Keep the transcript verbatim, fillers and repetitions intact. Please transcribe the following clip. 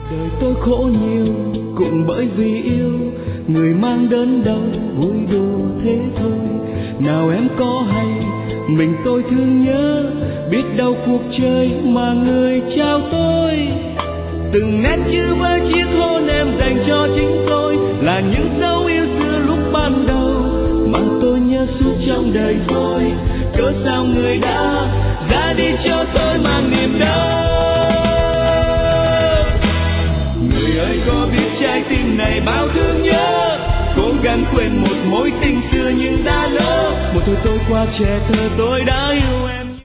Đời tôi khổ nhiều cũng bởi vì yêu, người mang đến đâu vui đùa thế thôi. Nào em có hay mình tôi thương nhớ, biết đâu cuộc chơi mà người trao tôi. Từng nét chữ với chiếc hôn em dành cho chính tôi, là những dấu yêu xưa lúc ban đầu mà tôi nhớ suốt trong đời tôi. Cớ sao người đã ra đi cho tôi mang niềm đau. Người ơi có biết trái tim này bao thương nhớ, cố gắng quên một mối tình xưa nhưng đã lỡ. Một thời tôi qua trẻ thơ tôi đã yêu em.